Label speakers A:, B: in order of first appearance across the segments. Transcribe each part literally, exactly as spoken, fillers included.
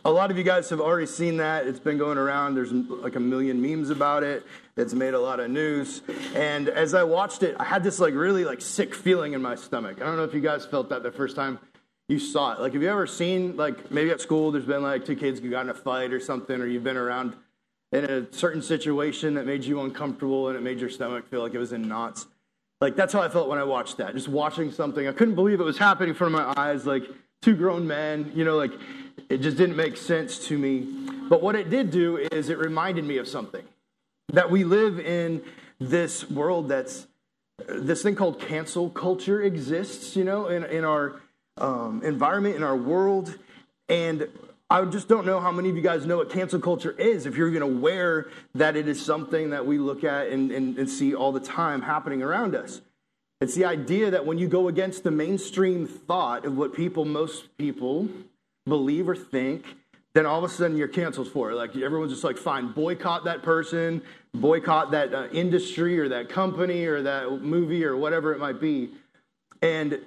A: A lot of you guys have already seen that. It's been going around. There's like a million memes about it. It's made a lot of news. And as I watched it, I had this like really like sick feeling in my stomach. I don't know if you guys felt that the first time you saw it. Like, have you ever seen, like, maybe at school there's been like two kids who got in a fight or something, or you've been around in a certain situation that made you uncomfortable and it made your stomach feel like it was in knots? Like, that's how I felt when I watched that. Just watching something. I couldn't believe it was happening in front of my eyes. Like, two grown men, you know, like, it just didn't make sense to me. But what it did do is it reminded me of something. That we live in this world that's, this thing called cancel culture exists, you know, in, in our um, environment, in our world. And I just don't know how many of you guys know what cancel culture is, if you're even aware that it is something that we look at and, and, and see all the time happening around us. It's the idea that when you go against the mainstream thought of what people, most people believe or think, then all of a sudden you're canceled for it. Like, everyone's just like, fine, boycott that person, boycott that uh, industry or that company or that movie or whatever it might be. And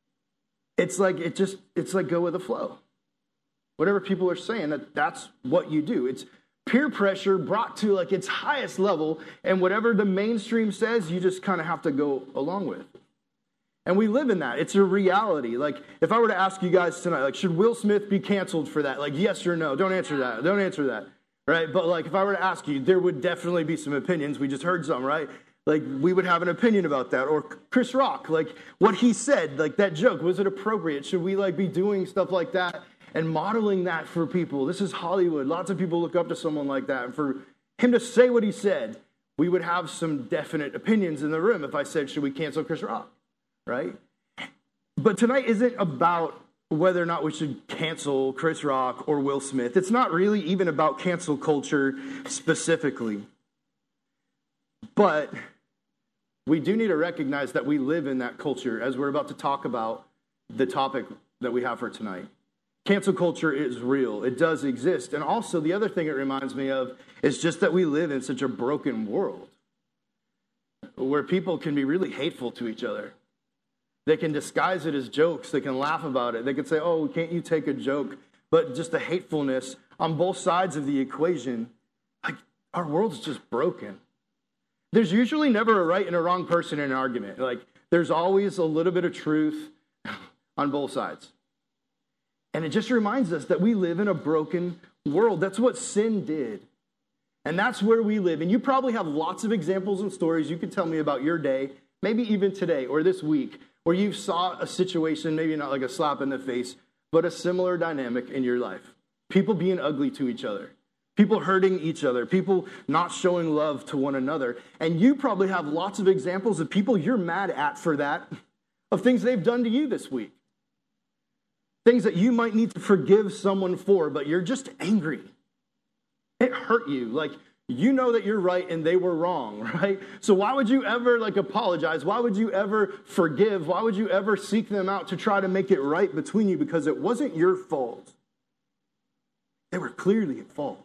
A: it's like, it just, it's like go with the flow. Whatever people are saying, that that's what you do. It's peer pressure brought to like its highest level, and whatever the mainstream says, you just kind of have to go along with. And we live in that. It's a reality. Like, if I were to ask you guys tonight, like, should Will Smith be canceled for that? Like, yes or no? Don't answer that. Don't answer that. Right? But like, if I were to ask you, there would definitely be some opinions. We just heard some, right? Like, we would have an opinion about that. Or Chris Rock, like, what he said, like, that joke, was it appropriate? Should we, like, be doing stuff like that and modeling that for people? This is Hollywood. Lots of people look up to someone like that. And for him to say what he said, we would have some definite opinions in the room if I said, should we cancel Chris Rock? Right? But tonight isn't about whether or not we should cancel Chris Rock or Will Smith. It's not really even about cancel culture specifically. But we do need to recognize that we live in that culture, as we're about to talk about the topic that we have for tonight. Cancel culture is real. It does exist. And also, the other thing it reminds me of is just that we live in such a broken world where people can be really hateful to each other. They can disguise it as jokes. They can laugh about it. They can say, oh, can't you take a joke? But just the hatefulness on both sides of the equation, like, our world's just broken. There's usually never a right and a wrong person in an argument. Like, there's always a little bit of truth on both sides. And it just reminds us that we live in a broken world. That's what sin did. And that's where we live. And you probably have lots of examples and stories you could tell me about your day, maybe even today or this week, where you saw a situation, maybe not like a slap in the face, but a similar dynamic in your life. People being ugly to each other. People hurting each other. People not showing love to one another. And you probably have lots of examples of people you're mad at for that, of things they've done to you this week. Things that you might need to forgive someone for, but you're just angry. It hurt you. Like, you know that you're right and they were wrong, right? So why would you ever, like, apologize? Why would you ever forgive? Why would you ever seek them out to try to make it right between you? Because it wasn't your fault. They were clearly at fault.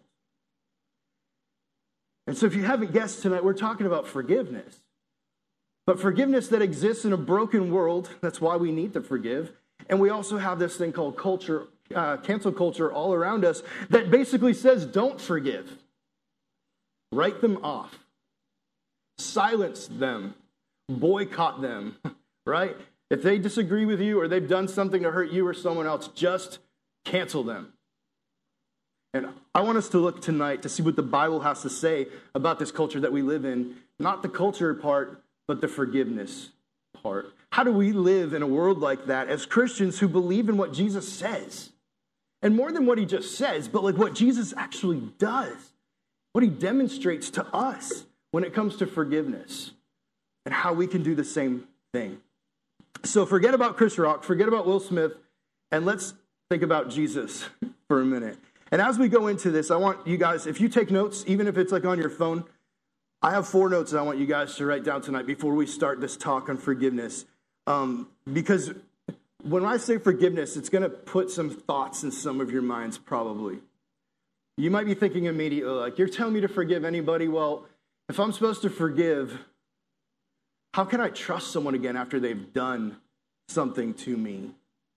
A: And so if you haven't guessed tonight, we're talking about forgiveness. But forgiveness that exists in a broken world, that's why we need to forgive. And we also have this thing called culture, uh, cancel culture all around us that basically says don't forgive. Write them off. Silence them. Boycott them, right? If they disagree with you or they've done something to hurt you or someone else, just cancel them. And I want us to look tonight to see what the Bible has to say about this culture that we live in. Not the culture part, but the forgiveness part. How do we live in a world like that as Christians who believe in what Jesus says? And more than what he just says, but like what Jesus actually does. What he demonstrates to us when it comes to forgiveness. And how we can do the same thing. So forget about Chris Rock, forget about Will Smith, and let's think about Jesus for a minute. And as we go into this, I want you guys, if you take notes, even if it's like on your phone, I have four notes that I want you guys to write down tonight before we start this talk on forgiveness. Um, because when I say forgiveness, it's going to put some thoughts in some of your minds probably. You might be thinking immediately, like, you're telling me to forgive anybody? Well, if I'm supposed to forgive, how can I trust someone again after they've done something to me?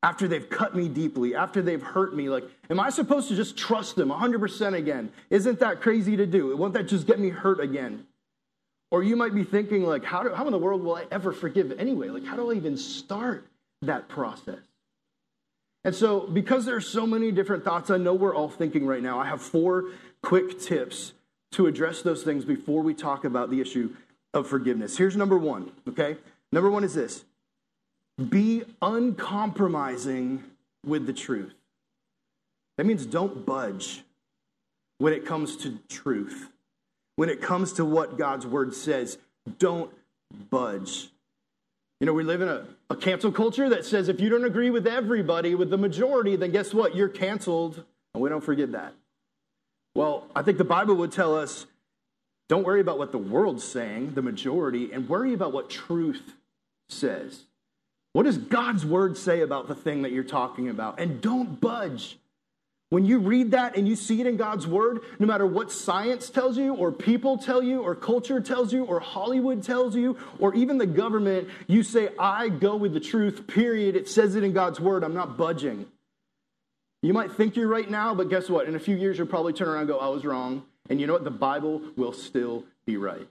A: after they've cut me deeply, after they've hurt me? Like, am I supposed to just trust them one hundred percent again? Isn't that crazy to do? Won't that just get me hurt again? Or you might be thinking, like, how, do, how in the world will I ever forgive anyway? Like, how do I even start that process? And so, because there are so many different thoughts I know we're all thinking right now, I have four quick tips to address those things before we talk about the issue of forgiveness. Here's number one, okay? Number one is this: be uncompromising with the truth. That means don't budge when it comes to truth. When it comes to what God's word says, don't budge. You know, we live in a, a cancel culture that says if you don't agree with everybody, with the majority, then guess what? You're canceled. And we don't forget that. Well, I think the Bible would tell us, don't worry about what the world's saying, the majority, and worry about what truth says. What does God's word say about the thing that you're talking about? And don't budge. When you read that and you see it in God's word, no matter what science tells you, or people tell you, or culture tells you, or Hollywood tells you, or even the government, you say, I go with the truth, period. It says it in God's word. I'm not budging. You might think you're right now, but guess what? In a few years, you'll probably turn around and go, I was wrong. And you know what? The Bible will still be right.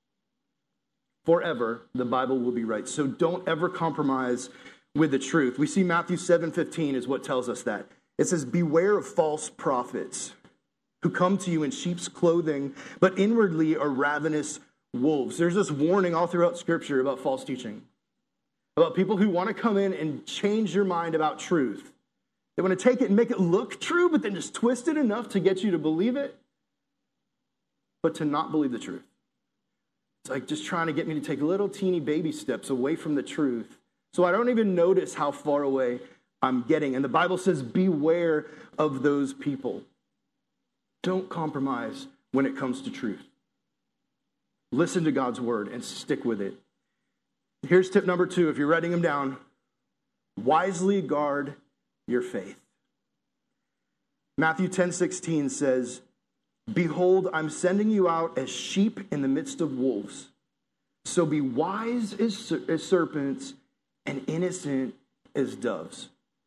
A: Forever, the Bible will be right. So don't ever compromise with the truth. We see Matthew seven fifteen is what tells us that. It says, beware of false prophets who come to you in sheep's clothing, but inwardly are ravenous wolves. There's this warning all throughout Scripture about false teaching, about people who want to come in and change your mind about truth. They want to take it and make it look true, but then just twist it enough to get you to believe it, but to not believe the truth. It's like just trying to get me to take little teeny baby steps away from the truth, so I don't even notice how far away I'm getting. And the Bible says, beware of those people. Don't compromise when it comes to truth. Listen to God's word and stick with it. Here's tip number two. If you're writing them down, wisely guard your faith. Matthew ten sixteen says, behold, I'm sending you out as sheep in the midst of wolves. So be wise as, as serpents and innocent as doves.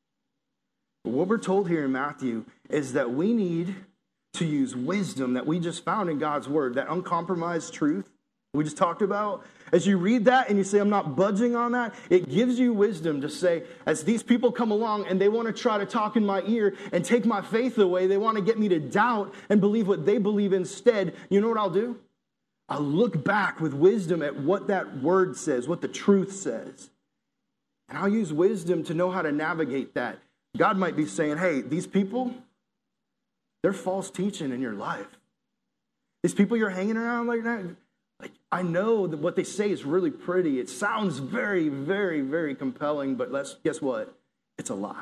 A: What we're told here in Matthew is that we need to use wisdom that we just found in God's word, that uncompromised truth we just talked about. As you read that and you say, I'm not budging on that, it gives you wisdom to say, as these people come along and they want to try to talk in my ear and take my faith away, they want to get me to doubt and believe what they believe instead, you know what I'll do? I'll look back with wisdom at what that word says, what the truth says. And I'll use wisdom to know how to navigate that. God might be saying, hey, these people, they're false teaching in your life. These people you're hanging around like that, like, I know that what they say is really pretty. It sounds very, very, very compelling, but let's guess what? It's a lie.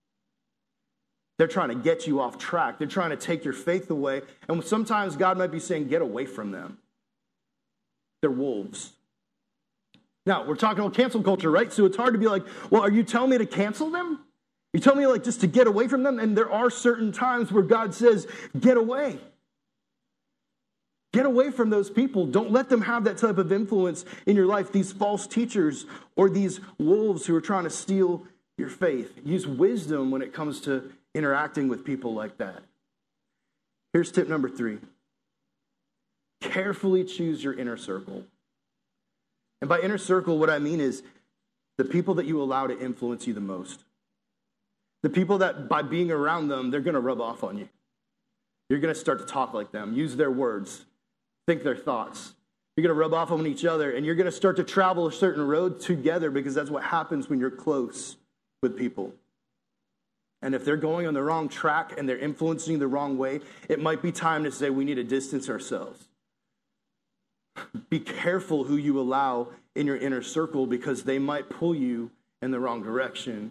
A: They're trying to get you off track. They're trying to take your faith away. And sometimes God might be saying, get away from them. They're wolves. Now, we're talking about cancel culture, right? So it's hard to be like, well, are you telling me to cancel them? You tell me like just to get away from them? And there are certain times where God says, get away. Get away from those people. Don't let them have that type of influence in your life, these false teachers or these wolves who are trying to steal your faith. Use wisdom when it comes to interacting with people like that. Here's tip number three. Carefully choose your inner circle. And by inner circle, what I mean is the people that you allow to influence you the most. The people that by being around them, they're going to rub off on you. You're going to start to talk like them, use their words, think their thoughts. You're going to rub off on each other, and you're going to start to travel a certain road together because that's what happens when you're close with people. And if they're going on the wrong track and they're influencing you the wrong way, it might be time to say we need to distance ourselves. Be careful who you allow in your inner circle because they might pull you in the wrong direction.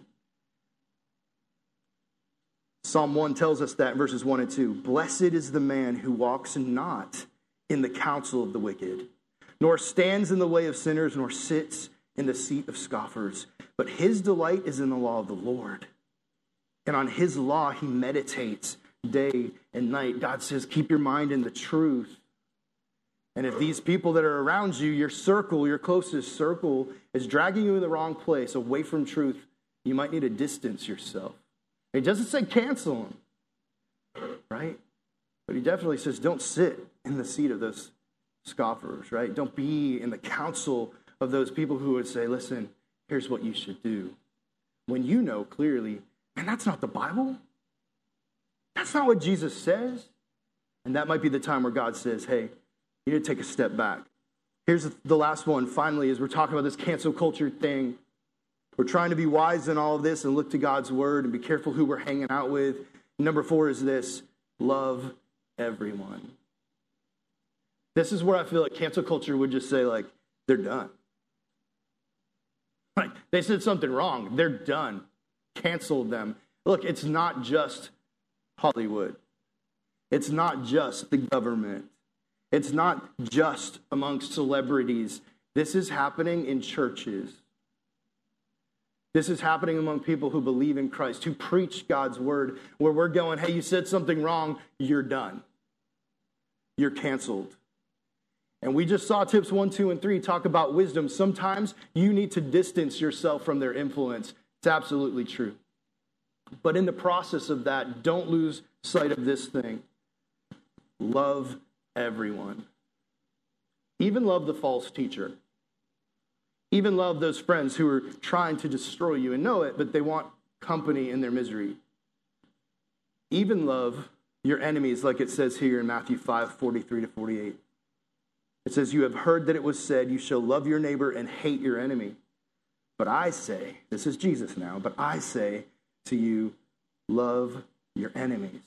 A: Psalm one tells us that in verses one and two. Blessed is the man who walks not in the counsel of the wicked, nor stands in the way of sinners, nor sits in the seat of scoffers. But his delight is in the law of the Lord. And on his law he meditates day and night. God says, keep your mind in the truth. And if these people that are around you, your circle, your closest circle, is dragging you in the wrong place, away from truth, you might need to distance yourself. He doesn't say cancel them, right? But he definitely says don't sit in the seat of those scoffers, right? Don't be in the council of those people who would say, listen, here's what you should do. When you know clearly, man, that's not the Bible. That's not what Jesus says. And that might be the time where God says, hey, you need to take a step back. Here's the last one, finally, as we're talking about this cancel culture thing. We're trying to be wise in all of this and look to God's word and be careful who we're hanging out with. Number four is this: love everyone. This is where I feel like cancel culture would just say, like, they're done. Like, they said something wrong. They're done. Canceled them. Look, it's not just Hollywood. It's not just the government. It's not just amongst celebrities. This is happening in churches. This is happening among people who believe in Christ, who preach God's word, where we're going, hey, you said something wrong, you're done. You're canceled. And we just saw tips one, two, and three talk about wisdom. Sometimes you need to distance yourself from their influence. It's absolutely true. But in the process of that, don't lose sight of this thing. Love everyone. Even love the false teacher. Even love those friends who are trying to destroy you and know it, but they want company in their misery. Even love your enemies, like it says here in Matthew five, forty-three to forty-eight. It says, you have heard that it was said, you shall love your neighbor and hate your enemy. But I say, this is Jesus now, but I say to you, love your enemies.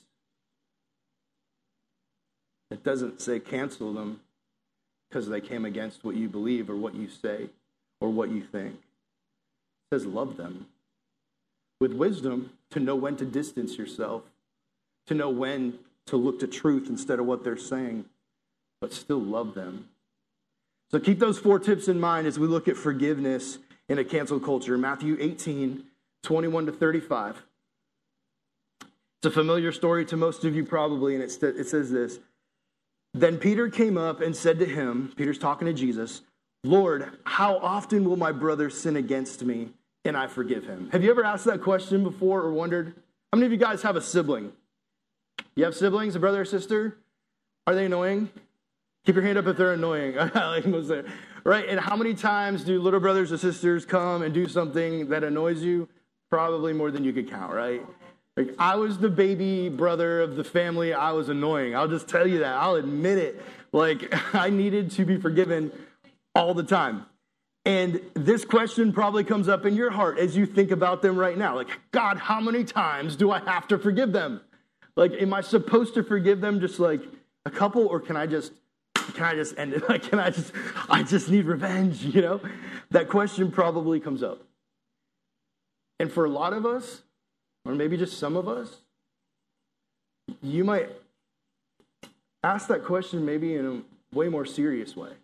A: It doesn't say cancel them because they came against what you believe or what you say or what you think. It says love them. With wisdom, to know when to distance yourself, to know when to look to truth instead of what they're saying, but still love them. So keep those four tips in mind as we look at forgiveness in a cancel culture. Matthew eighteen, twenty-one to thirty-five. It's a familiar story to most of you probably, and it, st- it says this. Then Peter came up and said to him, Peter's talking to Jesus, Lord, how often will my brother sin against me and I forgive him? Have you ever asked that question before or wondered? How many of you guys have a sibling? You have siblings, a brother or sister? Are they annoying? Keep your hand up if they're annoying. Right? And how many times do little brothers or sisters come and do something that annoys you? Probably more than you could count, right? Like, I was the baby brother of the family. I was annoying. I'll just tell you that. I'll admit it. Like, I needed to be forgiven all the time. And this question probably comes up in your heart as you think about them right now. Like, God, how many times do I have to forgive them? Like, am I supposed to forgive them just like a couple, or can I just, can I just end it? Like, can I just, I just need revenge, you know? That question probably comes up. And for a lot of us, or maybe just some of us, you might ask that question maybe in a way more serious way.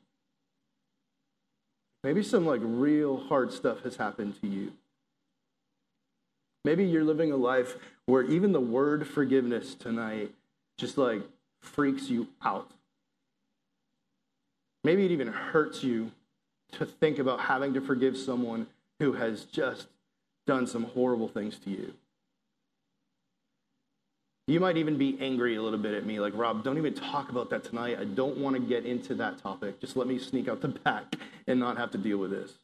A: Maybe some like real hard stuff has happened to you. Maybe you're living a life where even the word forgiveness tonight just like freaks you out. Maybe it even hurts you to think about having to forgive someone who has just done some horrible things to you. You might even be angry a little bit at me, like, Rob, don't even talk about that tonight. I don't want to get into that topic. Just let me sneak out the back and not have to deal with this.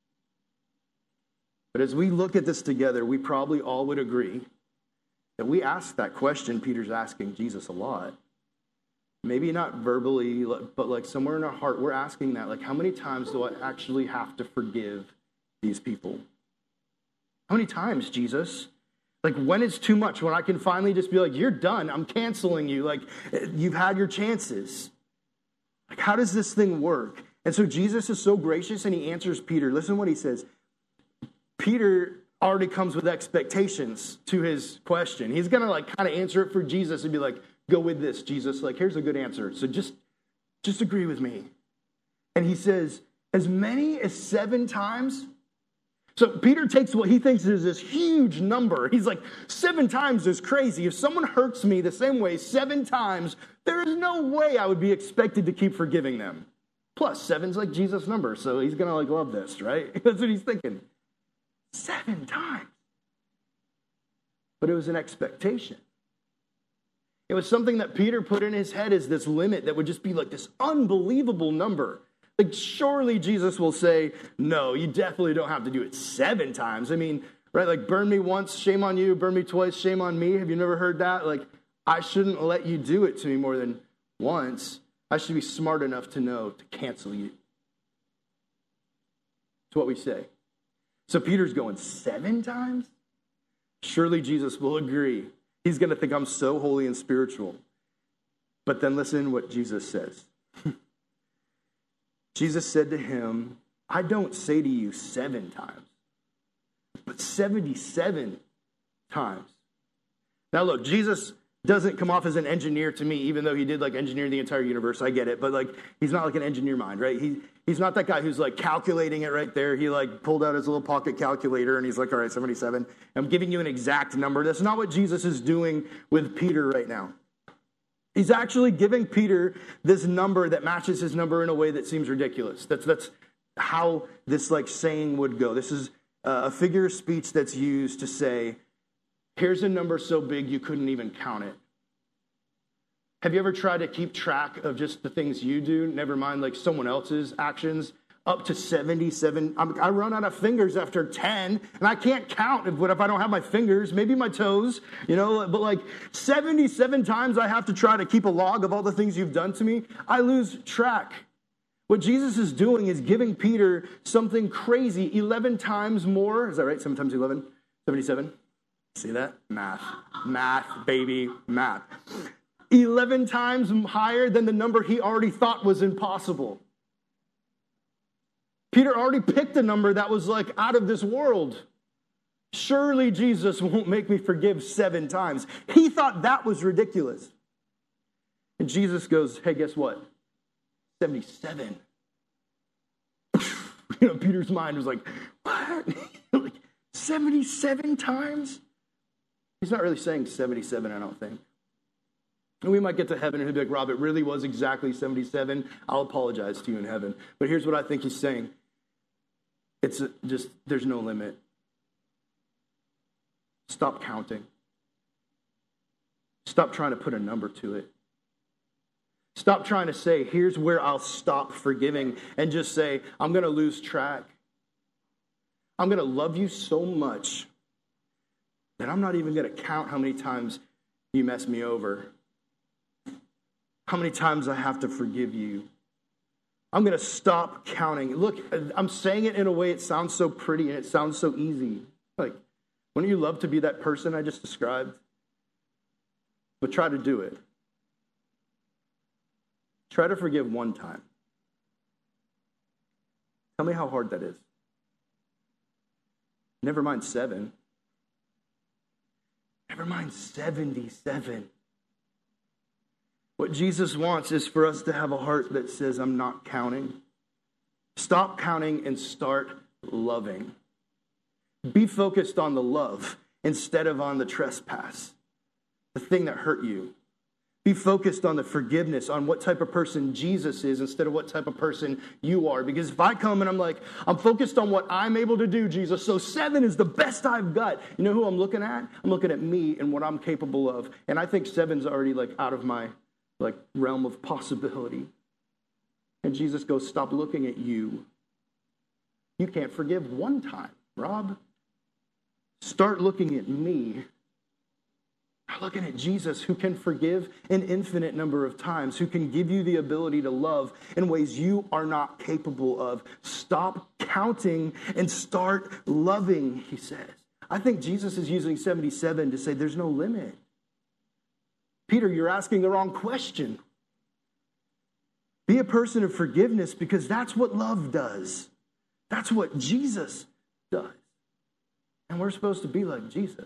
A: But as we look at this together, we probably all would agree that we ask that question Peter's asking Jesus a lot. Maybe not verbally, but like somewhere in our heart, we're asking that, like, how many times do I actually have to forgive these people? How many times, Jesus? Like, when it's too much, when I can finally just be like, you're done, I'm canceling you. Like, you've had your chances. Like, how does this thing work? And so Jesus is so gracious and he answers Peter. Listen to what he says. Peter already comes with expectations to his question. He's going to like kind of answer it for Jesus and be like, go with this, Jesus. Like, here's a good answer. So just, just agree with me. And he says, as many as seven times. So Peter takes what he thinks is this huge number. He's like, seven times is crazy. If someone hurts me the same way seven times, there is no way I would be expected to keep forgiving them. Plus, seven's like Jesus' number, so he's going to like love this, right? That's what he's thinking. Seven times. but it was an expectation. It was something that Peter put in his head as this limit that would just be like this unbelievable number. Like, surely Jesus will say, no, you definitely don't have to do it seven times. I mean, right, like, burn me once, shame on you, burn me twice, shame on me. Have you never heard that? Like, I shouldn't let you do it to me more than once. I should be smart enough to know to cancel you. That's what we say. So Peter's going seven times? Surely Jesus will agree. He's going to think I'm so holy and spiritual. But then listen what Jesus says. Jesus said to him, I don't say to you seven times, but seventy-seven times. Now look, Jesus doesn't come off as an engineer to me, even though he did like engineer the entire universe. I get it. But like, he's not like an engineer mind, right? He, he's not that guy who's like calculating it right there. He like pulled out his little pocket calculator and he's like, all right, seventy-seven. I'm giving you an exact number. That's not what Jesus is doing with Peter right now. He's actually giving Peter this number that matches his number in a way that seems ridiculous. That's, that's how this like saying would go. This is a figure of speech that's used to say, here's a number so big you couldn't even count it. Have you ever tried to keep track of just the things you do, never mind like someone else's actions? Up to seventy-seven. I'm, I run out of fingers after ten, and I can't count if, what if I don't have my fingers, maybe my toes, you know, but like seventy-seven times I have to try to keep a log of all the things you've done to me. I lose track. What Jesus is doing is giving Peter something crazy, eleven times more. Is that right? seven times eleven? seventy-seven? See that? Math. Math, baby, math. eleven times higher than the number he already thought was impossible. Peter already picked a number that was like out of this world. Surely Jesus won't make me forgive seven times. He thought that was ridiculous. And Jesus goes, hey, guess what? seventy-seven. You know, Peter's mind was like, what? Like seventy-seven times? He's not really saying seventy-seven, I don't think. And we might get to heaven and he'll be like, Rob, it really was exactly seventy-seven. I'll apologize to you in heaven. But here's what I think he's saying. It's just, there's no limit. Stop counting. Stop trying to put a number to it. Stop trying to say, here's where I'll stop forgiving, and just say, I'm going to lose track. I'm going to love you so much that I'm not even going to count how many times you mess me over. How many times I have to forgive you. I'm going to stop counting. Look, I'm saying it in a way it sounds so pretty and it sounds so easy. Like, wouldn't you love to be that person I just described? But try to do it. Try to forgive one time. Tell me how hard that is. Never mind seven. Never mind seventy-seven. What Jesus wants is for us to have a heart that says, I'm not counting. Stop counting and start loving. Be focused on the love instead of on the trespass, the thing that hurt you. Be focused on the forgiveness, on what type of person Jesus is instead of what type of person you are. Because if I come and I'm like, I'm focused on what I'm able to do, Jesus, so seven is the best I've got. You know who I'm looking at? I'm looking at me and what I'm capable of. And I think seven's already like out of my like realm of possibility. And Jesus goes, stop looking at you. You can't forgive one time, Rob. Start looking at me. Start looking at Jesus, who can forgive an infinite number of times, who can give you the ability to love in ways you are not capable of. Stop counting and start loving, he says. I think Jesus is using seventy-seven to say there's no limit. Peter, you're asking the wrong question. Be a person of forgiveness, because that's what love does. That's what Jesus does. And we're supposed to be like Jesus.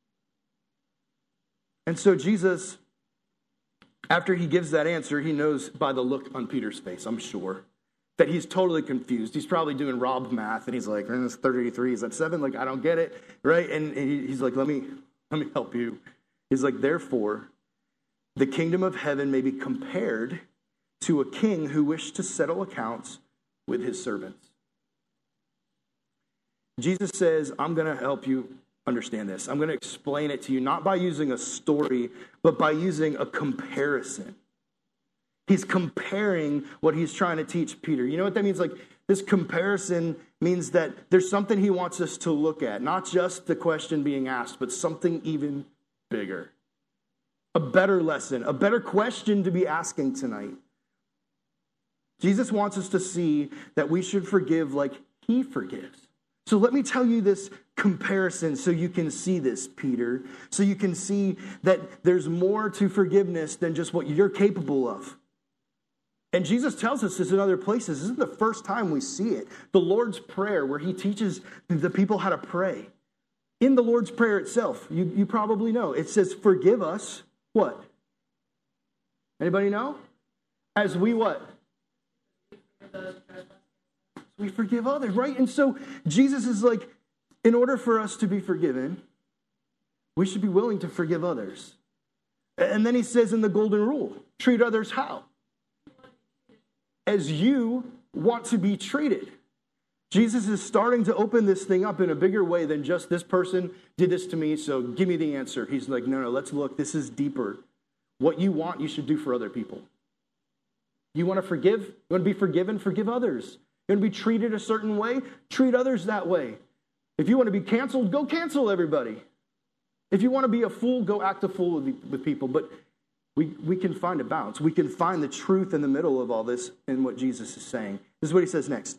A: And so Jesus, after he gives that answer, he knows by the look on Peter's face, I'm sure, that he's totally confused. He's probably doing Rob math, and he's like, it's thirty-three, is that seven? Like, I don't get it, right? And he's like, let me, let me help you. He's like, therefore, the kingdom of heaven may be compared to a king who wished to settle accounts with his servants. Jesus says, I'm going to help you understand this. I'm going to explain it to you, not by using a story, but by using a comparison. He's comparing what he's trying to teach Peter. You know what that means? Like, this comparison means that there's something he wants us to look at, not just the question being asked, but something even bigger. A better lesson, a better question to be asking tonight. Jesus wants us to see that we should forgive like he forgives. So let me tell you this comparison so you can see this, Peter, so you can see that there's more to forgiveness than just what you're capable of. And Jesus tells us this in other places. This isn't the first time we see it. The Lord's Prayer, where he teaches the people how to pray. In the Lord's Prayer itself, you, you probably know, it says, forgive us, what? Anybody know? As we what? We forgive others, right? And so Jesus is like, in order for us to be forgiven, we should be willing to forgive others. And then he says in the golden rule, treat others how? As you want to be treated. Jesus is starting to open this thing up in a bigger way than just this person did this to me, so give me the answer. He's like, no, no, let's look. This is deeper. What you want, you should do for other people. You want to forgive? You want to be forgiven? Forgive others. You want to be treated a certain way? Treat others that way. If you want to be canceled, go cancel everybody. If you want to be a fool, go act a fool with, with people. But we, we can find a balance. We can find the truth in the middle of all this in what Jesus is saying. This is what he says next.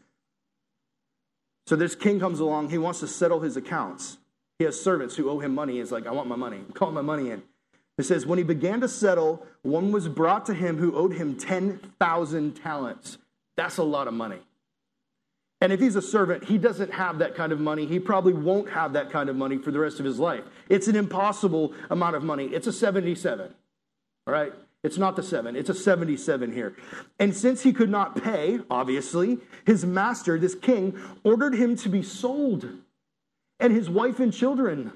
A: So this king comes along. He wants to settle his accounts. He has servants who owe him money. He's like, I want my money. I'm calling my money in. It says, when he began to settle, one was brought to him who owed him ten thousand talents. That's a lot of money. And if he's a servant, he doesn't have that kind of money. He probably won't have that kind of money for the rest of his life. It's an impossible amount of money. It's a seventy-seven, all right? It's not the seven. It's a seventy-seven here. And since he could not pay, obviously, his master, this king, ordered him to be sold, and his wife and children,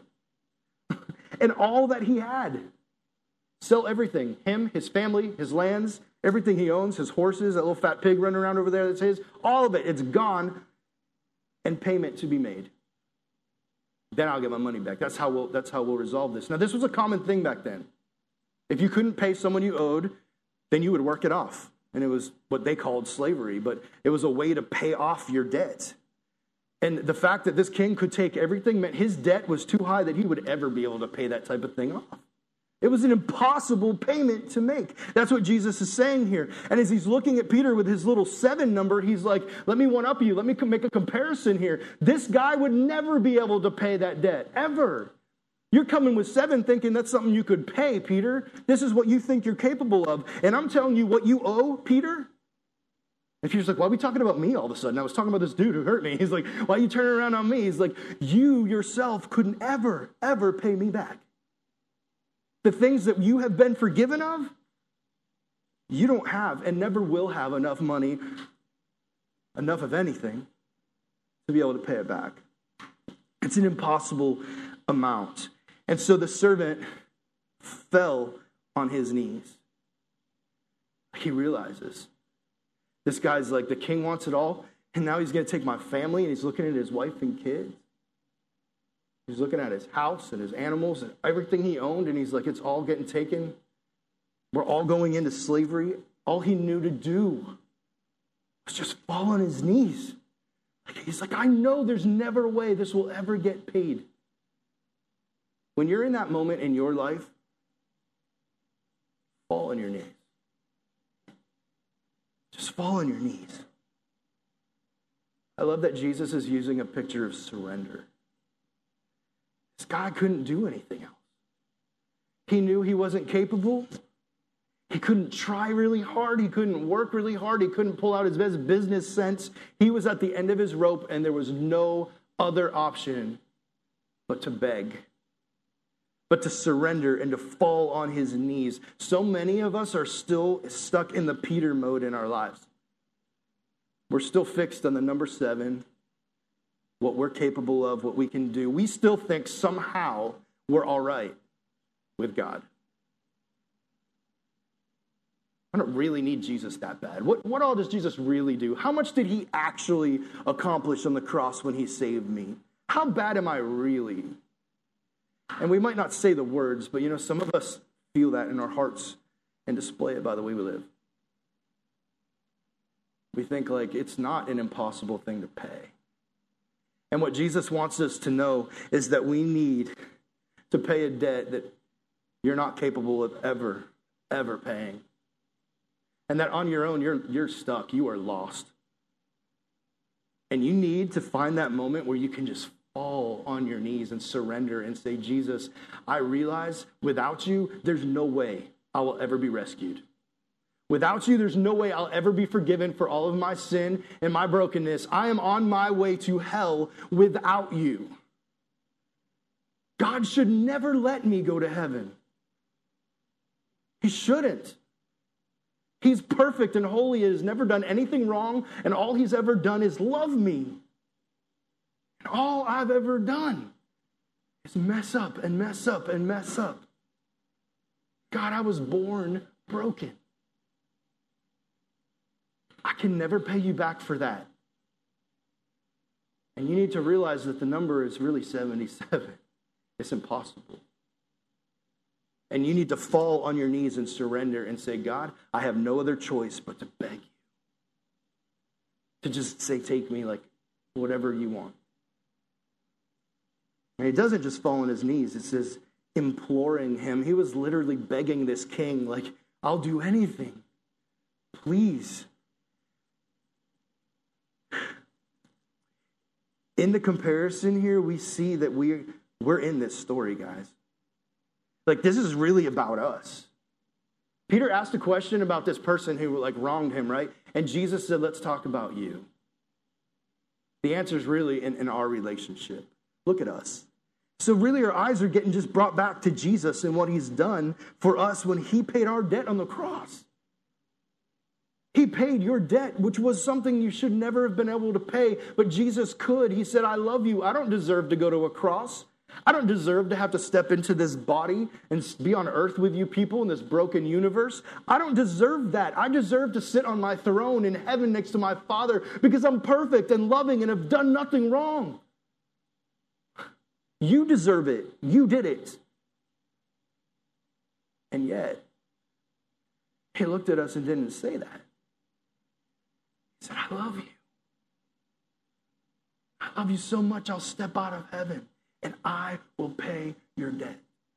A: and all that he had. Sell everything. Him, his family, his lands, everything he owns, his horses, that little fat pig running around over there that's his, all of it, it's gone, and payment to be made. Then I'll get my money back. That's how we'll, that's how we'll resolve this. Now, this was a common thing back then. If you couldn't pay someone you owed, then you would work it off. And it was what they called slavery, but it was a way to pay off your debt. And the fact that this king could take everything meant his debt was too high that he would ever be able to pay that type of thing off. It was an impossible payment to make. That's what Jesus is saying here. And as he's looking at Peter with his little seven number, he's like, let me one up you. Let me make a comparison here. This guy would never be able to pay that debt, ever. You're coming with seven thinking that's something you could pay, Peter. This is what you think you're capable of. And I'm telling you what you owe, Peter. And Peter's like, why are we talking about me all of a sudden? I was talking about this dude who hurt me. He's like, why are you turning around on me? He's like, you yourself couldn't ever, ever pay me back. The things that you have been forgiven of, you don't have and never will have enough money, enough of anything, to be able to pay it back. It's an impossible amount. And so the servant fell on his knees. He realizes this guy's like, the king wants it all, and now he's going to take my family, and he's looking at his wife and kids. He's looking at his house and his animals and everything he owned, and he's like, it's all getting taken. We're all going into slavery. All he knew to do was just fall on his knees. He's like, I know there's never a way this will ever get paid. When you're in that moment in your life, fall on your knees. Just fall on your knees. I love that Jesus is using a picture of surrender. This guy couldn't do anything else. He knew he wasn't capable. He couldn't try really hard. He couldn't work really hard. He couldn't pull out his best business sense. He was at the end of his rope, and there was no other option but to beg, but to surrender and to fall on his knees. So many of us are still stuck in the Peter mode in our lives. We're still fixed on the number seven, what we're capable of, what we can do. We still think somehow we're all right with God. I don't really need Jesus that bad. What, what all does Jesus really do? How much did he actually accomplish on the cross when he saved me? How bad am I really? And we might not say the words, but you know, some of us feel that in our hearts and display it by the way we live. We think like it's not an impossible thing to pay. And what Jesus wants us to know is that we need to pay a debt that you're not capable of ever, ever paying. And that on your own, you're, you're stuck. You are lost. And you need to find that moment where you can just fall on your knees and surrender and say, Jesus, I realize without you, there's no way I will ever be rescued. Without you, there's no way I'll ever be forgiven for all of my sin and my brokenness. I am on my way to hell without you. God should never let me go to heaven. He shouldn't. He's perfect and holy. He has never done anything wrong, and all he's ever done is love me. And all I've ever done is mess up and mess up and mess up. God, I was born broken. I can never pay you back for that. And you need to realize that the number is really seventy-seven. It's impossible. And you need to fall on your knees and surrender and say, God, I have no other choice but to beg you. To just say, take me, like whatever you want. And he doesn't just fall on his knees. It says imploring him. He was literally begging this king, like, I'll do anything. Please. In the comparison here, we see that we, we're in this story, guys. Like, this is really about us. Peter asked a question about this person who, like, wronged him, right? And Jesus said, let's talk about you. The answer is really in, in our relationship. Look at us. So really our eyes are getting just brought back to Jesus and what he's done for us when he paid our debt on the cross. He paid your debt, which was something you should never have been able to pay, but Jesus could. He said, I love you. I don't deserve to go to a cross. I don't deserve to have to step into this body and be on earth with you people in this broken universe. I don't deserve that. I deserve to sit on my throne in heaven next to my Father because I'm perfect and loving and have done nothing wrong. You deserve it. You did it. And yet, he looked at us and didn't say that. He said, I love you. I love you so much I'll step out of heaven and I will pay your debt.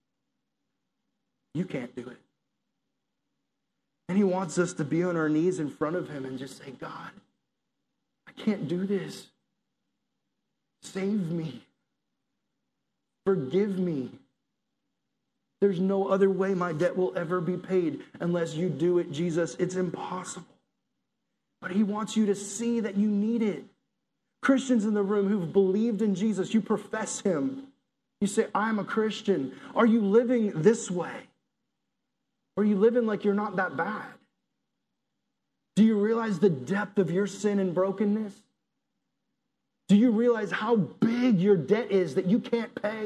A: You can't do it. And he wants us to be on our knees in front of him and just say, God, I can't do this. Save me. Forgive me. There's no other way my debt will ever be paid unless you do it, Jesus. It's impossible. But he wants you to see that you need it. Christians in the room who've believed in Jesus, you profess him. You say, I'm a Christian. Are you living this way? Or are you living like you're not that bad? Do you realize the depth of your sin and brokenness? Do you realize how big your debt is that you can't pay?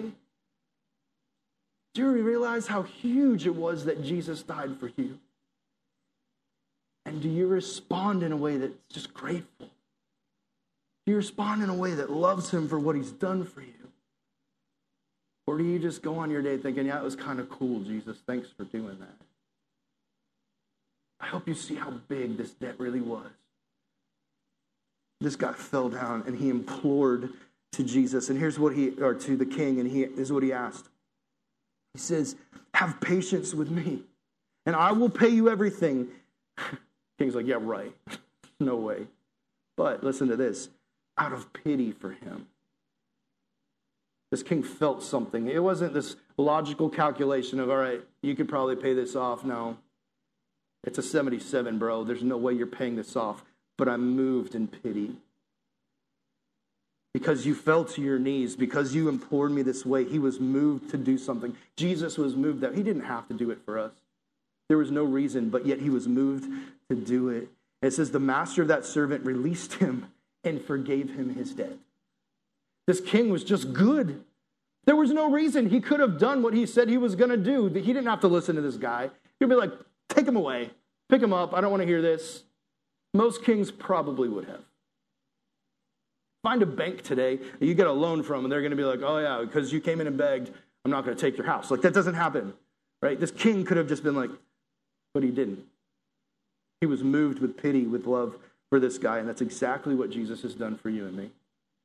A: Do you realize how huge it was that Jesus died for you? And do you respond in a way that's just grateful? Do you respond in a way that loves him for what he's done for you? Or do you just go on your day thinking, yeah, it was kind of cool, Jesus. Thanks for doing that. I hope you see how big this debt really was. This guy fell down and he implored to Jesus. And here's what he, or to the king, and he this is what he asked. He says, have patience with me, and I will pay you everything. King's like, yeah, right. No way. But listen to this. Out of pity for him. This king felt something. It wasn't this logical calculation of, all right, you could probably pay this off. No. It's a seventy-seven, bro. There's no way you're paying this off. But I'm moved in pity. Because you fell to your knees, because you implored me this way, he was moved to do something. Jesus was moved that he didn't have to do it for us. There was no reason, but yet he was moved to do it. And it says the master of that servant released him and forgave him his debt. This king was just good. There was no reason he could have done what he said he was going to do. He didn't have to listen to this guy. He'd be like, take him away. Pick him up. I don't want to hear this. Most kings probably would have. Find a bank today that you get a loan from, and they're going to be like, oh, yeah, because you came in and begged, I'm not going to take your house. Like, that doesn't happen, right? This king could have just been like, but he didn't. He was moved with pity, with love for this guy, and that's exactly what Jesus has done for you and me.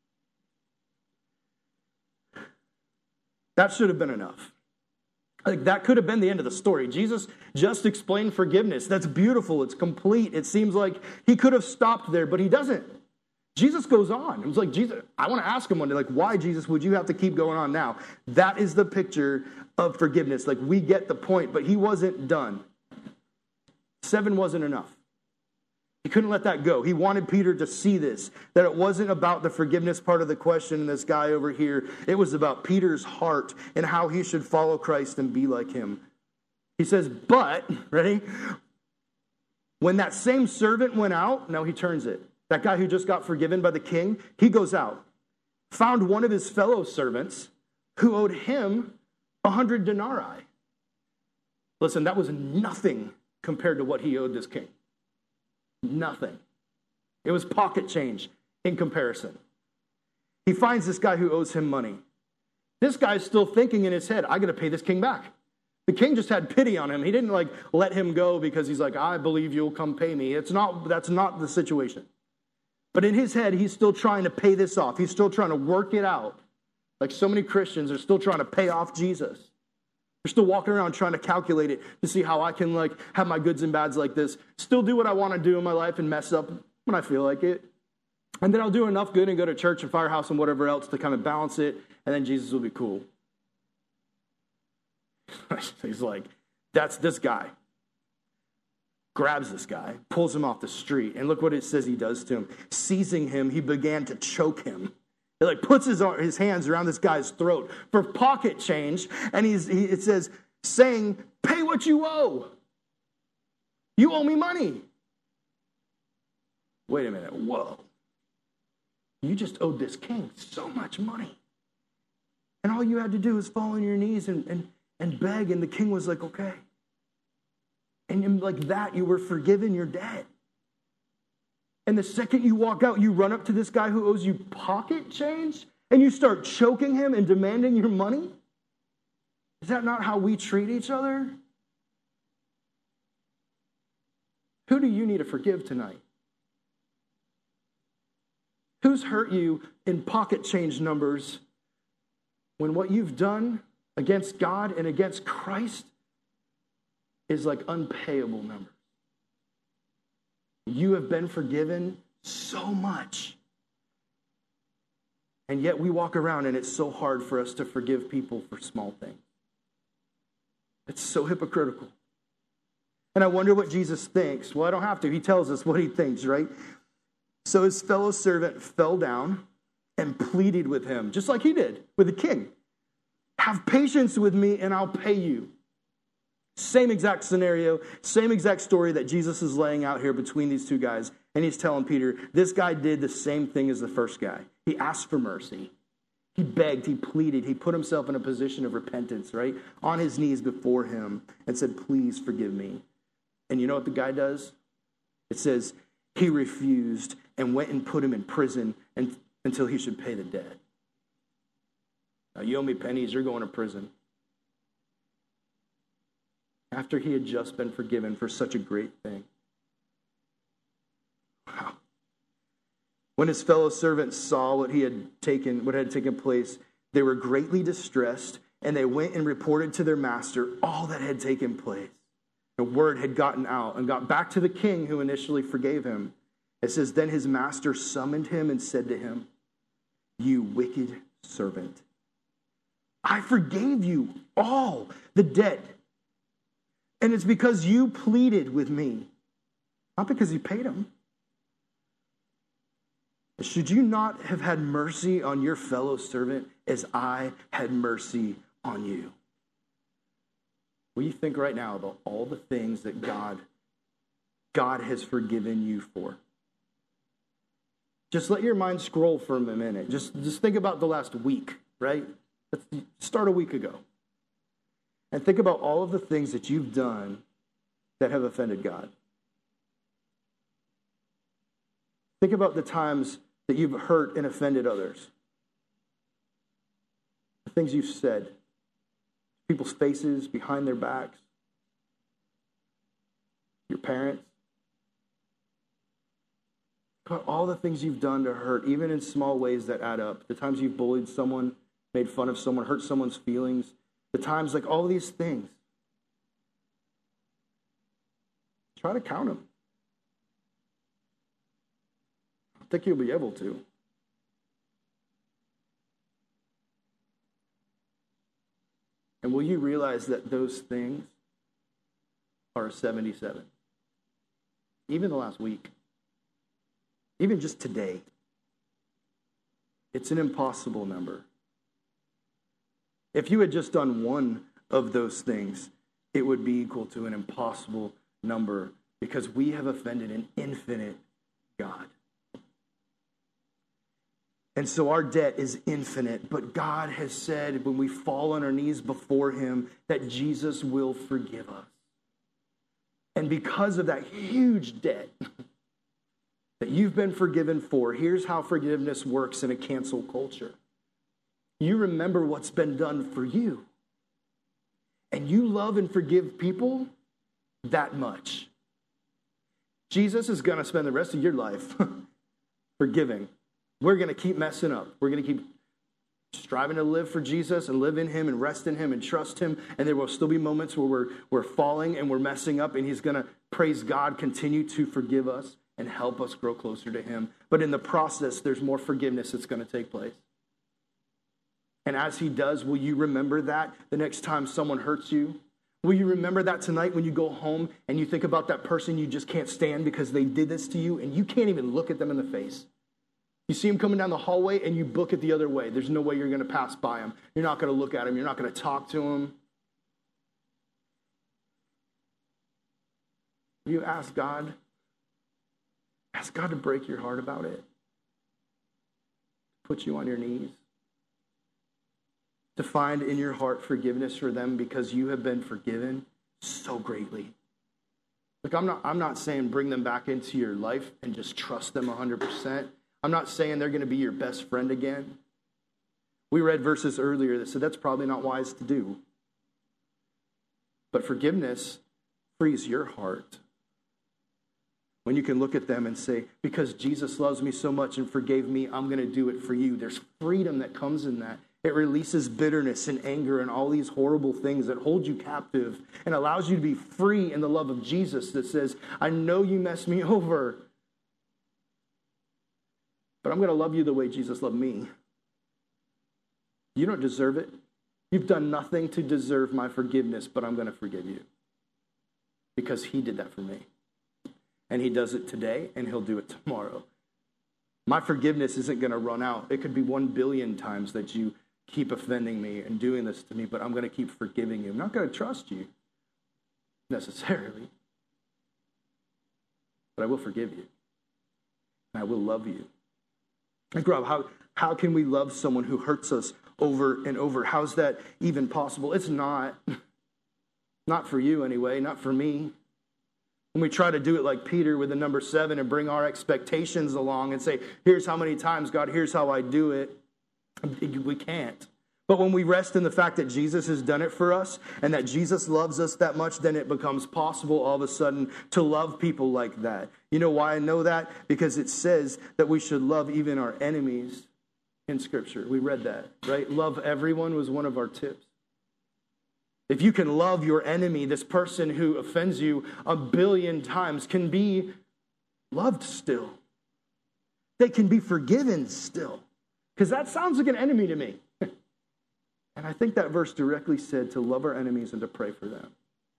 A: That should have been enough. Like, that could have been the end of the story. Jesus just explained forgiveness. That's beautiful. It's complete. It seems like he could have stopped there, but he doesn't. Jesus goes on. It was like, Jesus, I want to ask him one day, like, why, Jesus, would you have to keep going on now? That is the picture of forgiveness. Like, we get the point, but he wasn't done. Seven wasn't enough. He couldn't let that go. He wanted Peter to see this, that it wasn't about the forgiveness part of the question in this guy over here. It was about Peter's heart and how he should follow Christ and be like him. He says, but, ready? When that same servant went out, now he turns it. That guy who just got forgiven by the king, he goes out, found one of his fellow servants who owed him a hundred denarii. Listen, that was nothing compared to what he owed this king. Nothing. It was pocket change in comparison. He finds this guy who owes him money. This guy's still thinking in his head, I got to pay this king back. The king just had pity on him. He didn't like let him go because he's like, I believe you'll come pay me. It's not, that's not the situation. But in his head, he's still trying to pay this off. He's still trying to work it out. Like so many Christians are still trying to pay off Jesus. They're still walking around trying to calculate it to see how I can like have my goods and bads like this, still do what I want to do in my life and mess up when I feel like it. And then I'll do enough good and go to church and firehouse and whatever else to kind of balance it, and then Jesus will be cool. He's like, that's this guy. Grabs this guy, pulls him off the street, and look what it says he does to him. Seizing him, he began to choke him. He like puts his, his hands around this guy's throat for pocket change, and he's he, it says, saying, pay what you owe. You owe me money. Wait a minute, whoa. You just owed this king so much money. And all you had to do was fall on your knees and, and, and beg, and the king was like, okay. And like that, you were forgiven your debt. And the second you walk out, you run up to this guy who owes you pocket change, and you start choking him and demanding your money? Is that not how we treat each other? Who do you need to forgive tonight? Who's hurt you in pocket change numbers when what you've done against God and against Christ is like unpayable numbers? You have been forgiven so much. And yet we walk around and it's so hard for us to forgive people for small things. It's so hypocritical. And I wonder what Jesus thinks. Well, I don't have to. He tells us what he thinks, right? So his fellow servant fell down and pleaded with him, just like he did with the king. Have patience with me and I'll pay you. Same exact scenario, same exact story that Jesus is laying out here between these two guys. And he's telling Peter, this guy did the same thing as the first guy. He asked for mercy. He begged, he pleaded, he put himself in a position of repentance, right? On his knees before him and said, please forgive me. And you know what the guy does? It says, he refused and went and put him in prison and, until he should pay the debt. Now, you owe me pennies, you're going to prison. After he had just been forgiven for such a great thing. Wow. When his fellow servants saw what he had taken, what had taken place, they were greatly distressed, and they went and reported to their master all that had taken place. The word had gotten out and got back to the king who initially forgave him. It says, then his master summoned him and said to him, you wicked servant, I forgave you all the debt. And it's because you pleaded with me, not because you paid him. Should you not have had mercy on your fellow servant as I had mercy on you? Will you think right now about all the things that God, God has forgiven you for? Just let your mind scroll for a minute. Just, just think about the last week, right? Let's start a week ago. And think about all of the things that you've done that have offended God. Think about the times that you've hurt and offended others. The things you've said, people's faces, behind their backs, your parents. About all the things you've done to hurt, even in small ways that add up. The times you've bullied someone, made fun of someone, hurt someone's feelings. The times, like all these things. Try to count them. I don't think you'll be able to. And will you realize that those things are a seventy-seven? Even the last week. Even just today. It's an impossible number. If you had just done one of those things, it would be equal to an impossible number because we have offended an infinite God. And so our debt is infinite, but God has said when we fall on our knees before him that Jesus will forgive us. And because of that huge debt that you've been forgiven for, here's how forgiveness works in a cancel culture. You remember what's been done for you. And you love and forgive people that much. Jesus is going to spend the rest of your life forgiving. We're going to keep messing up. We're going to keep striving to live for Jesus and live in him and rest in him and trust him. And there will still be moments where we're, we're falling and we're messing up, and he's going to, praise God, continue to forgive us and help us grow closer to him. But in the process, there's more forgiveness that's going to take place. And as he does, will you remember that the next time someone hurts you? Will you remember that tonight when you go home and you think about that person you just can't stand because they did this to you and you can't even look at them in the face? You see him coming down the hallway and you book it the other way. There's no way you're going to pass by him. You're not going to look at him. You're not going to talk to him. You ask God, ask God to break your heart about it. Put you on your knees. To find in your heart forgiveness for them because you have been forgiven so greatly. Look, I'm not, I'm not saying bring them back into your life and just trust them one hundred percent. I'm not saying they're going to be your best friend again. We read verses earlier that said that's probably not wise to do. But forgiveness frees your heart. When you can look at them and say, because Jesus loves me so much and forgave me, I'm going to do it for you. There's freedom that comes in that. It releases bitterness and anger and all these horrible things that hold you captive and allows you to be free in the love of Jesus that says, I know you messed me over, but I'm going to love you the way Jesus loved me. You don't deserve it. You've done nothing to deserve my forgiveness, but I'm going to forgive you because he did that for me. And he does it today, and he'll do it tomorrow. My forgiveness isn't going to run out. It could be one billion times that you keep offending me and doing this to me, but I'm going to keep forgiving you. I'm not going to trust you necessarily, but I will forgive you. And I will love you. Like, Rob, how, how can we love someone who hurts us over and over? How's that even possible? It's not. Not for you anyway, not for me. When we try to do it like Peter with the number seven and bring our expectations along and say, here's how many times, God, here's how I do it, we can't. But when we rest in the fact that Jesus has done it for us and that Jesus loves us that much, then it becomes possible all of a sudden to love people like that. You know why I know that? Because it says that we should love even our enemies in Scripture. We read that, right? Love everyone was one of our tips. If you can love your enemy, this person who offends you a billion times can be loved still. They can be forgiven still. Because that sounds like an enemy to me. And I think that verse directly said to love our enemies and to pray for them.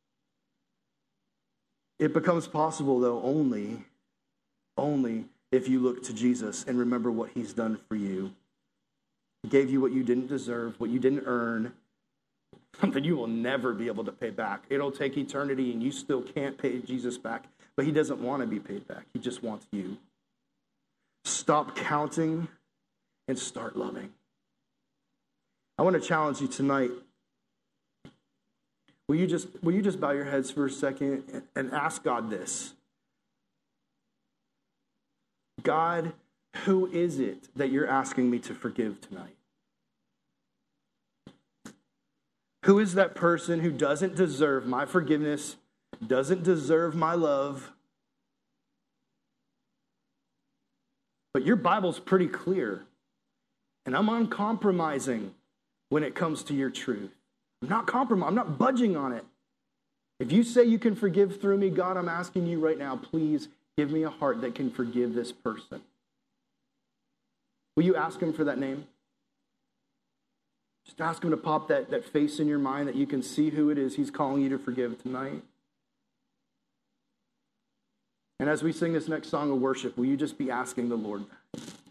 A: It becomes possible, though, only, only if you look to Jesus and remember what he's done for you. He gave you what you didn't deserve, what you didn't earn, something you will never be able to pay back. It'll take eternity and you still can't pay Jesus back. But he doesn't want to be paid back. He just wants you. Stop counting and start loving. I want to challenge you tonight. Will you just, will you just bow your heads for a second and, and ask God this? God, who is it that you're asking me to forgive tonight? Who is that person who doesn't deserve my forgiveness, doesn't deserve my love? But your Bible's pretty clear, and I'm uncompromising when it comes to your truth. I'm not compromising. I'm not budging on it. If you say you can forgive through me, God, I'm asking you right now, please give me a heart that can forgive this person. Will you ask him for that name? Just ask him to pop that, that face in your mind that you can see who it is he's calling you to forgive tonight. And as we sing this next song of worship, will you just be asking the Lord that?